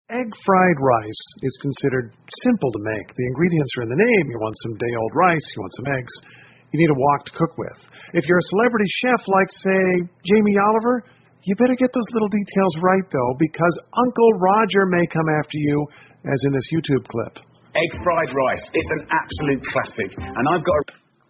Egg fried rice is considered simple to make. The ingredients are in the name. You want some day-old rice, you want some eggs. You need a wok to cook with. If you're a celebrity chef like, say, Jamie Oliver, you better get those little details right, though, because Uncle Roger may come after you, as in this YouTube clip. Egg fried rice. It's an absolute classic. And I've got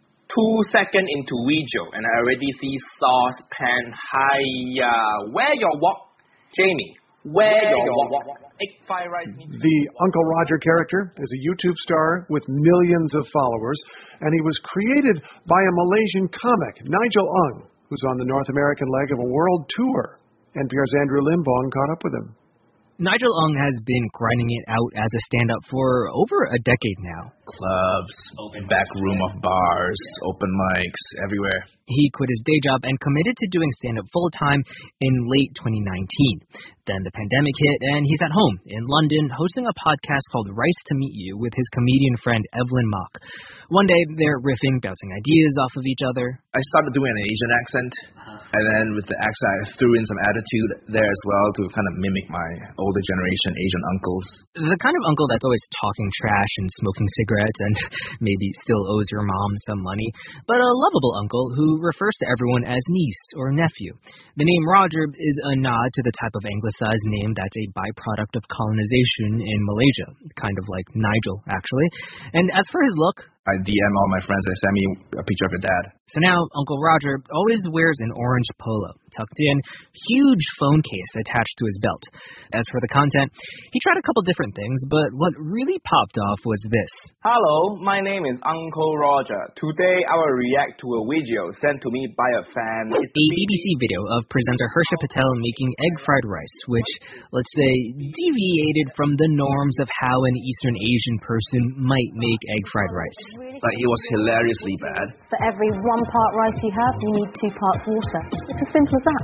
2 seconds into video, and I already see saucepan. Hiya. Where your wok? Jamie, where your wok? Egg fried rice. The Uncle Roger character is a YouTube star with millions of followers, and he was created by a Malaysian comic, Nigel Ng, who's on the North American leg of a world tour. NPR's Andrew Limbong caught up with him. Nigel Ng has been grinding it out as a stand-up for over a decade now. Clubs, back room of bars, open mics, everywhere. He quit his day job and committed to doing stand-up full-time in late 2019. Then the pandemic hit, and he's at home in London hosting a podcast called Rice to Meet You with his comedian friend Evelyn Mok. One day, they're riffing, bouncing ideas off of each other. I started doing an Asian accent, and then with the accent, I threw in some attitude there as well to kind of mimic my older generation Asian uncles. The kind of uncle that's always talking trash and smoking cigarettes and maybe still owes your mom some money, but a lovable uncle who refers to everyone as niece or nephew. The name Roger is a nod to the type of anglicized name that's a byproduct of colonization in Malaysia, kind of like Nigel, actually. And as for his look, I DM all my friends, they send me a picture of your dad. So now Uncle Roger always wears an orange polo, tucked in, huge phone case attached to his belt. As for the content, he tried a couple different things, but what really popped off was this. Hello, my name is Uncle Roger. Today I will react to a video sent to me by a fan. A BBC video of presenter Harsha Patel making egg fried rice, which, let's say, deviated from the norms of how an Eastern Asian person might make egg fried rice. Like, it was hilariously bad. For every 1 part rice you have, you need 2 parts water. It's as simple as that.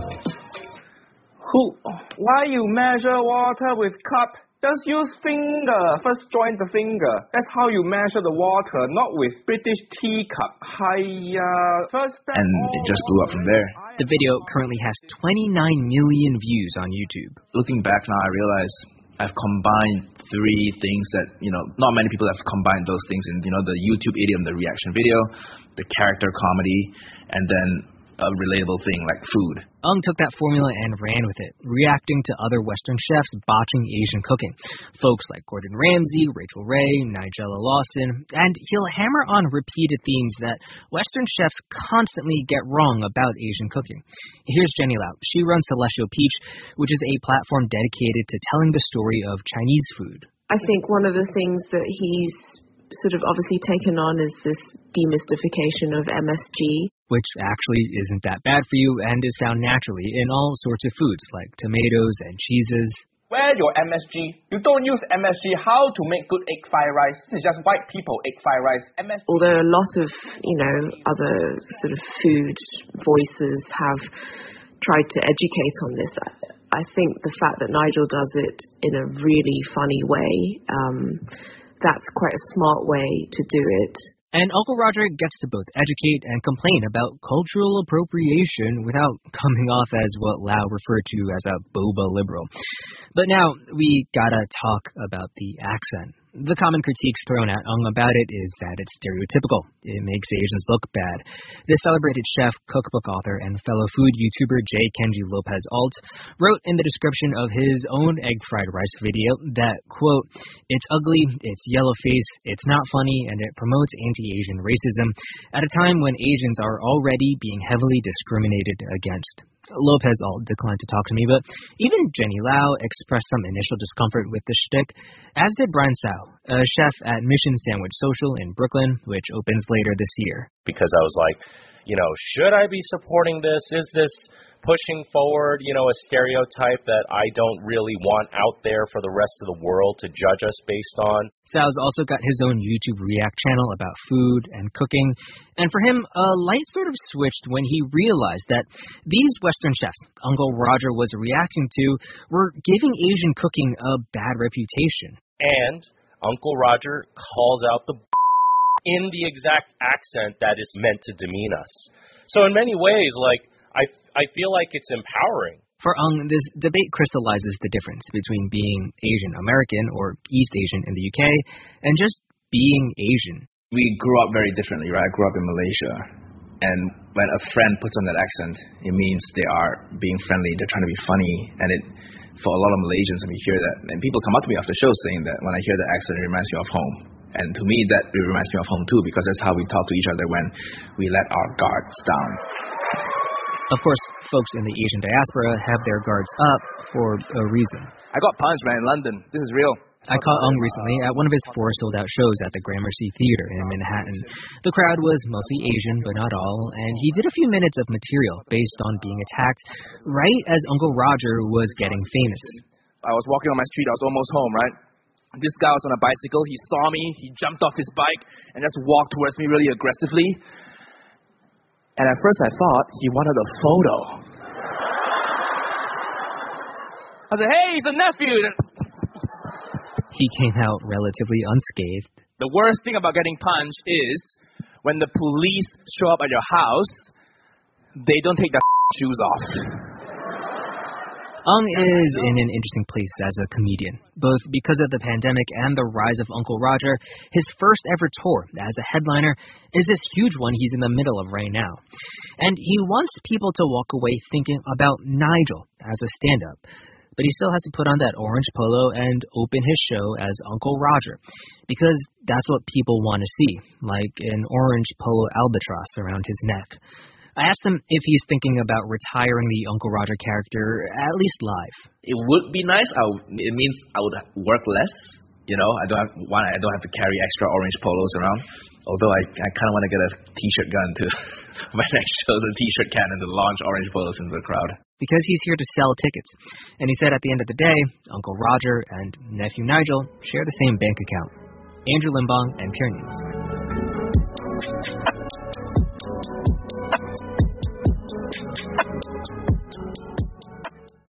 Why you measure water with cup? Just use finger. First join the finger. That's how you measure the water, not with British teacup. And it just blew up from there. The video currently has 29 million views on YouTube. Looking back now, I realize I've combined 3 things that, not many people have combined those things in, the YouTube idiom, the reaction video, the character comedy, and then a relatable thing like food. Ng took that formula and ran with it, reacting to other Western chefs botching Asian cooking. Folks like Gordon Ramsay, Rachel Ray, Nigella Lawson, and he'll hammer on repeated themes that Western chefs constantly get wrong about Asian cooking. Here's Jenny Lau. She runs Celestial Peach, which is a platform dedicated to telling the story of Chinese food. I think one of the things that he's sort of obviously taken on is this demystification of MSG. Which actually isn't that bad for you and is found naturally in all sorts of foods like tomatoes and cheeses. Where your MSG? You don't use MSG. How to make good egg fried rice? This is just white people egg fried rice. MSG. Although a lot of, other sort of food voices have tried to educate on this, I think the fact that Nigel does it in a really funny way, that's quite a smart way to do it. And Uncle Roger gets to both educate and complain about cultural appropriation without coming off as what Lau referred to as a boba liberal. But now we gotta talk about the accent. The common critiques thrown at Ng about it is that it's stereotypical. It makes Asians look bad. The celebrated chef, cookbook author, and fellow food YouTuber J. Kenji Lopez Alt wrote in the description of his own egg fried rice video that, quote, "It's ugly, it's yellow face, it's not funny, and it promotes anti-Asian racism at a time when Asians are already being heavily discriminated against." Lopez Alt declined to talk to me, but even Jenny Lau expressed some initial discomfort with the shtick, as did Brian Tsao, a chef at Mission Sandwich Social in Brooklyn, which opens later this year. Because I was like, should I be supporting this? Is this pushing forward, a stereotype that I don't really want out there for the rest of the world to judge us based on? Tsao's also got his own YouTube React channel about food and cooking, and for him, a light sort of switched when he realized that these Western chefs Uncle Roger was reacting to were giving Asian cooking a bad reputation. And Uncle Roger calls out the in the exact accent that is meant to demean us. So in many ways, I feel like it's empowering For Ung, this debate crystallizes the difference between being Asian American or East Asian in the UK and just being Asian. We grew up very differently, right? I grew up in Malaysia. And when a friend puts on that accent, it means they are being friendly, they're trying to be funny. And for a lot of Malaysians, when we hear that, and people come up to me after shows saying that when I hear the accent, it reminds me of home. And to me, that it reminds me of home too, because that's how we talk to each other when we let our guards down. Of course, folks in the Asian diaspora have their guards up for a reason. I got punched, man, in London. This is real. I caught Ung recently at one of his 4 sold-out shows at the Gramercy Theater in Manhattan. The crowd was mostly Asian, but not all, and he did a few minutes of material based on being attacked right as Uncle Roger was getting famous. I was walking on my street. I was almost home, right? This guy was on a bicycle. He saw me. He jumped off his bike and just walked towards me really aggressively. And at first I thought he wanted a photo. I said, hey, he's a nephew. He came out relatively unscathed. The worst thing about getting punched is when the police show up at your house, they don't take their shoes off. Ung is in an interesting place as a comedian, both because of the pandemic and the rise of Uncle Roger. His first ever tour as a headliner is this huge one he's in the middle of right now. And he wants people to walk away thinking about Nigel as a stand-up. But he still has to put on that orange polo and open his show as Uncle Roger, because that's what people want to see, like an orange polo albatross around his neck. I asked him if he's thinking about retiring the Uncle Roger character, at least live. It would be nice. It means I would work less. You know, I don't have to carry extra orange polos around. Although I kind of want to get a T-shirt gun to my next show, the T-shirt cannon to launch orange polos into the crowd. Because he's here to sell tickets. And he said at the end of the day, Uncle Roger and Nephew Nigel share the same bank account. Andrew Limbong, NPR News.